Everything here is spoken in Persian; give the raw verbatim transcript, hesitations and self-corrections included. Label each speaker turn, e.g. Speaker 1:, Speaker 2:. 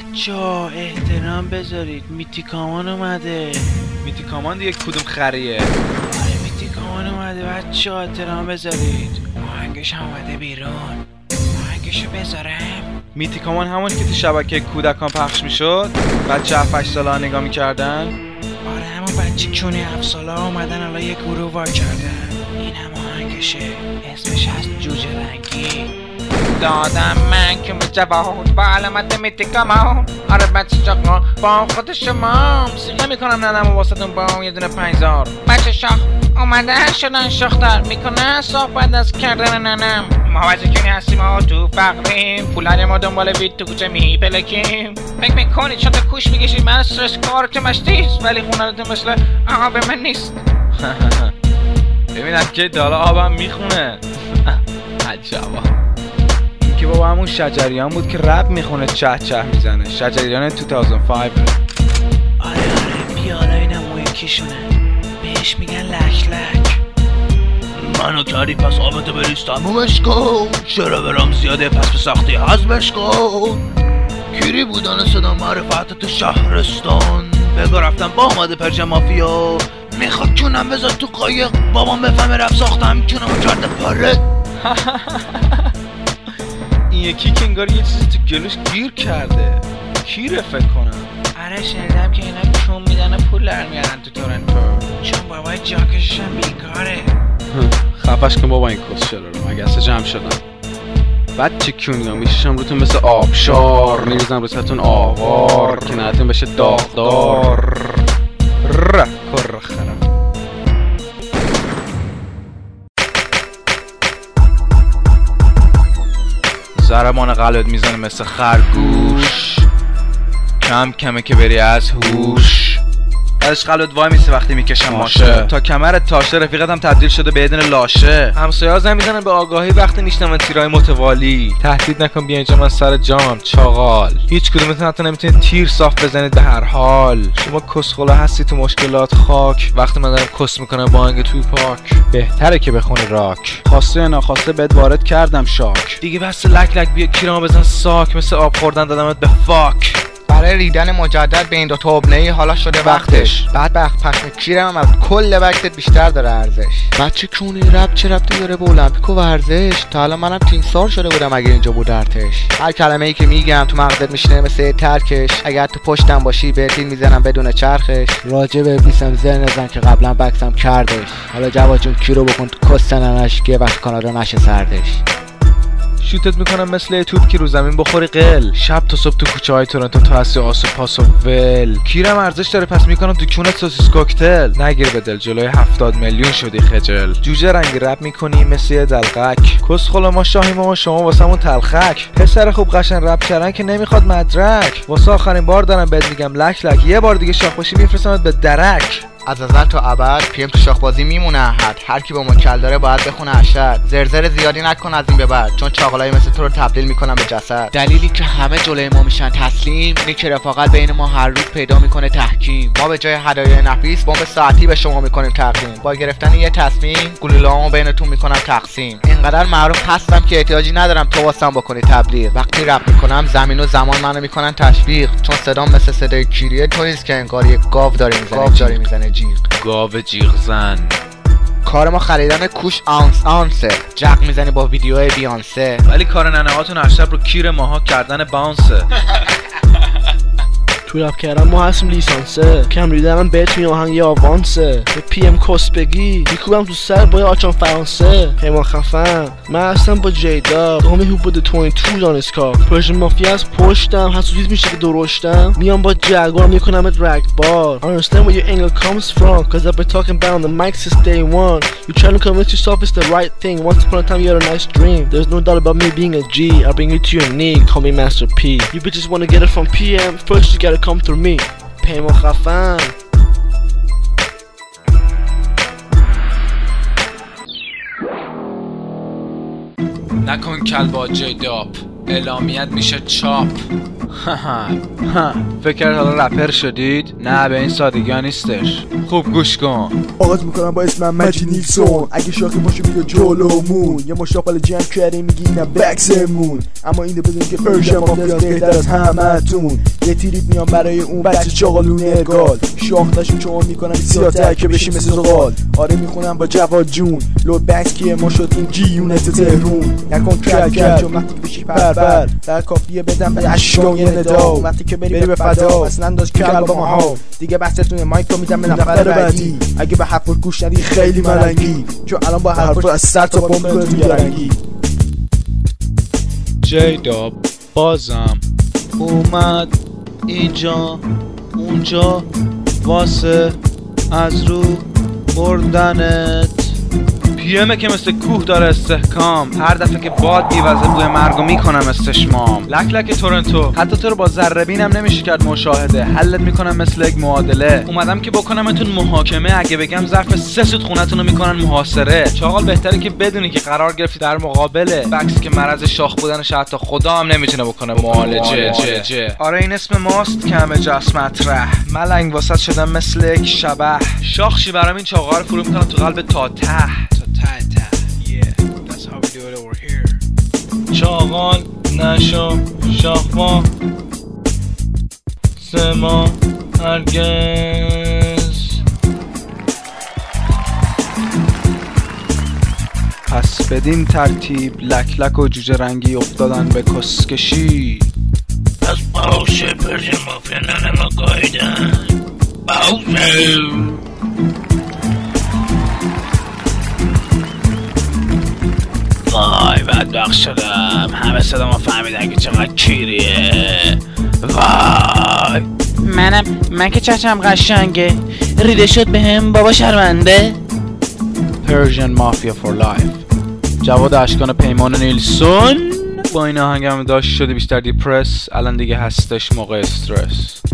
Speaker 1: بچه‌ها احترام بذارید، میتیکامان اومده.
Speaker 2: میتیکامان دیگه کدوم خریه؟
Speaker 1: آره میتیکامان اومده بچه‌ها احترام بذارید. آهنگش اومده بیرون، آهنگشو بذارم.
Speaker 2: میتیکامان همون که تو شبکه کودکان پخش میشد، بچه هفت هشت ساله ها نگاه میکردن؟
Speaker 1: آره همون بچه کونی هفت ساله ها اومدن الان یک گروه وا کردن. این هم آهنگشه، اسمش هست جوجه رنگی. دادم من که مجواد با علامت میتیکامان. آره بچه چاقا با خود شما موسیقی میکنم ننم و واسدون با یه دونه پنجزار. بچه شاخ اومده شدن شاختر میکنه صحبت از کردن ننم. ما بچه کنی هستیم و تو فقریم، پولانی ما دنبال وید تو کوچه میپلکیم. فکر میکنی چون تو کوش میگشی من استرس کارتون مشتیست، ولی خونالتون مثل آها به من نیست.
Speaker 2: ببینم که دالا آبم میخونه. عجبا این که بابا همون شجریان بود که رپ میخونه چه چه میزنه. شجریان دو هزار و پنج.
Speaker 1: آره آره بیالا اینم اون یکیشونه، بهش میگن لک لک.
Speaker 3: منو کردی پس آبتو بریز تمومش کن، چرا برام زیاده پس به سختی حذفش کن. کیری بودن صدا معرفت تو شهرستان، بگو رفتم با آمده پرچه مافیا. میخواد کونم بذار تو قایق، بابام بفهمه رپ ساختم کونم کرده پاره.
Speaker 2: این یکی که انگار یه چیزی تو گلوش گیر کرده. کیره فکر کنم.
Speaker 1: آره شنیدم که اینا کون میدن و پول در میارن تو تورنتو، چون بابای جاکشش هم بیکاره.
Speaker 2: خفش کن بابا این کس چرا رو مگسه جمع شدن. بچه کیونیا میششم روتون مثل آبشار، میریزم روستون آوار که نهتون بشه داغدار. ره کر خرم زرمان قلبت میزنه مثل خرگوش، کم کمه که بری از هوش. بعدش قلبت وای میسه وقتی میکشم ماشه، تا کمرت تاشه رفیقت هم تبدیل شده به یه دونه لاشه. همسایه ها زن میزنن به آگاهی وقتی میشنون تیرای متوالی. تهدید نکن بیا اینجا من سر جام چاغال، هیچ کدومتون حتی نمیتونید تیر صاف بزنید به هر حال. شما کسخلا هستی تو مشکلات خاک، وقتی من دارم کس میکنم با آهنگ توی پاک. بهتره که بخونی راک، خواسته یا ناخواسته بهت وارد کردم شاک. دیگه بس لک لک بیا کیرمو بزن ساک، مثل آب خوردن دادمت به فاک.
Speaker 4: برای ریدن مجدد به این دو تا ابنه‌ای حالا شده وقتش. بعد وقت پخش کیرم از کل وقتت بیشتر داره ارزش. بچه کونی رپ چه ربطی داره به المپیک و ورزش؟ تا الان منم تیم سار شده بودم اگه اینجا بود ارتش. هر کلمه ای که میگم تو مغزت میشینه مثل ترکش، اگر تو پشتم باشی بهت میزنم بدون چرخش. راجع به ابلیسم زر نزن که قبلا بکسم کردش. حالا جواد جون کی رو بکن تو کستنش که وقت کانادا نشه سردش.
Speaker 2: شوتت میکنم مثل توپ که رو زمین بخوری قل، شب تا صبح تو کوچه های تورنتو تو هستی آسو پاس و ول. کیرم ارزش داره پس میکنم تو کونت سوسیس کوکتل. نگیر به دل جلوی هفتاد میلیون شدی خجل. جوجه رنگی رپ میکنی مثل یه دلقک، کس خلا ما شاهیم و شما واسمون تلخک. پسر خوب قشنگ رپ کردن که نمیخواد مدرک، واسه آخرین بار دارم بهت میگم لک لک، یه بار دیگه شاخ باشی میفرستمت به درک.
Speaker 4: از ازل تا ابد پی ام تو شاخبازی میمونه احد، هر کی با ما کل داره باید بخونه اشد. زرزر زیادی نکن از این به بعد، چون چاقلای مثل تو رو تبدیل میکنم به جسد. دلیلی که همه جلوی ما میشن تسلیم اینه که رفاقت بین ما هر روز پیدا میکنه تحکیم. ما به جای هدایای نفیس بمب ساعتی به شما میکنیم تقدیم، با گرفتن یه تصمیم گلوله‌هامو بینتون میکنم تقسیم. اینقدر معروف هستم که احتیاجی ندارم تو واسم بکنی تبلیغ. وقتی رپ میکنم زمین و زمان منو میکنن تشویق، چون صدام مثل صدای کیریه تو نیست که انگار یه گاو داره میزنه جاری میزنه جیغ.
Speaker 2: گاو جیغ زن.
Speaker 4: کار ما خریدن کوش آنس آنسه، جق میزنی با ویدیوهای بیانسه،
Speaker 2: ولی کار ننه هاتون هر شب رو کیر ماها کردن باونسه.
Speaker 5: تو رپ کردن ما هستیم لیسانسه، کم ریدن بهتون یه آهنگ یه آوانسه. به پی ام کس بگی میکوبم تو سر با یه آچان فرانسه. پیمان خفن من هستم با جیدا دومی هو بوده توین تو دانسکا. پرژن مافیا از پشتم حسودیت میشه که درشتم، میام با جگوار میکنم ات رگ بار. Understand where your angle comes from, cause I've been talking about on the mic since day one. You trying to convince yourself it's the right thing, once upon a time you had a nice dream. There's no doubt about me being a G, I'll bring you to your knee, call me Master P. You bitches wanna get it from P M, first you gotta come through me. پیمان خفن.
Speaker 2: نکن کل با جداب اعلامیت میشه چاپ. فکر کرد حالا رپر شدید؟ نه به این سادگی ها نیستش. خوب گوش کن.
Speaker 6: آغاز میکنم با اسمم مجید نیلسون. اگه شاخی باشه بیا جلومون، یه مشاقل جمع کردیم میگی نه بکسمون، اما اینو بدون که پرژن مافیاست بهتر از همتون. یه تیریت میام برای اون بچه چاقالونه گال، شاخ داشتیم چون میکنم سیاتر که بشی مثل زغال. آره میخونم با جواد جون، لود بکس کیه ما شدیم جیونت تهرون. نکن کل کل چون وقتی که بشی پر پر در کافیه بدم به اشکان یه ندا. وقتی که بری به فدا اصلا داشت کل با ما ها دیگه بحثتونه، مایک رو میدم به نفر بعدی. اگه به حرف گوش ندی خیلی ملنگی، چون الان با حرف از سر تا بام کنه تو گرنگی.
Speaker 2: جیدا بازم اومد اینجا اونجا واسه از رو بردنت. پیمه که مثل کوه داره استحکام، هر دفعه که باد بیوزه بوی مرگو میکنم استشمام. لک لک تورنتو، حتی تو رو با ذره بینم نمیشه کرد مشاهده، حلت میکنم مثل یک معادله. اومدم که بکنمتون محاکمه، اگه بگم ظرف سه سوت خونتون رو میکنن محاصره. چاقال بهتره که بدونی که قرار گرفتی در مقابله بکس که مرض شاخ بودنش حتی خدا هم نمیتونه بکنه معالجه. جه جه. آره این اسم ماست که همه جاست مطرح، ملنگ واسط شدم مثل یک شبح. شاخشی برام این چاقال رو فرو میکنم تو قلب تا ته. چاقال نشو شاخما سما هرگز. پس بدین ترتیب لک لک و جوجه رنگی افتادن به کسکشی.
Speaker 3: پس باشه پرژن مافیا ننه ما گایدن باشه. وای بدبخت شدم، همه صدا ما فهمیدن که چقدر کیریه. وای
Speaker 1: منم من که چشم قشنگه ریده شد به هم بابا شرمنده.
Speaker 2: پرژن مافیا فور لایف. جواد اشکان پیمان نیلسون. با این آهنگم داشت شده بیشتر دیپرس، الان دیگه هستش موقع استرس.